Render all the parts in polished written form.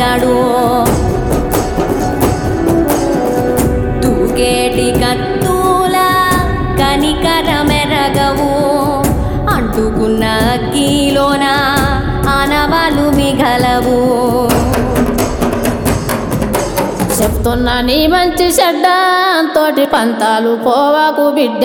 అన్నాడు. తూగేటి కత్తుల కనికరమెరగవు, అంటుకున్న అగ్గిలోన ఆనవాలు మిగలవు. చెప్తున్నా నీ మంచి చెడ్డ తోటి పంతాలు పోవాకు బిడ్డ.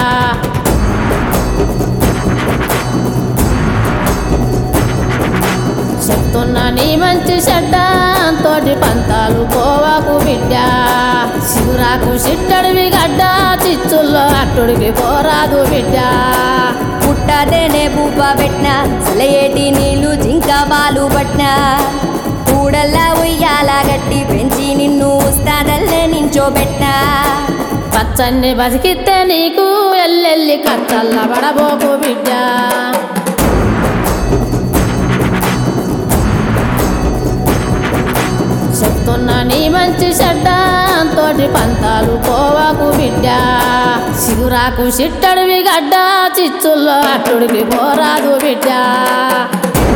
చెప్తున్నా నీ మంచి చెడ్డ తోటి పంతాలు పోవాకు బిడ్డ. శివురాకు చిట్టడివి గడ్డ, చిచ్చుల్లో అట్టుడికి పోరాదు బిడ్డ. పుట్టదేనే బువ్వ పెట్టిన, సలయేటి నీళ్లు జింక బాలు పట్టిన, కూడల్లా ఉయ్యాల గట్టి పెంచి నిన్ను ఉస్తాదల్లే నించోబెట్టిన. పచ్చన్ని బతికితే నీకు ఎల్లెల్లి కచ్చల్ల పడబోకు బిడ్డ. చెప్తున్నా నీ మంచి చెడ్డ తోటి పంతాలు పోవాకు బిడ్డ. శివురాకు చిట్టడివి గడ్డ, చిచ్చుల్లో అట్టుడికి పోరాదు బిడ్డ.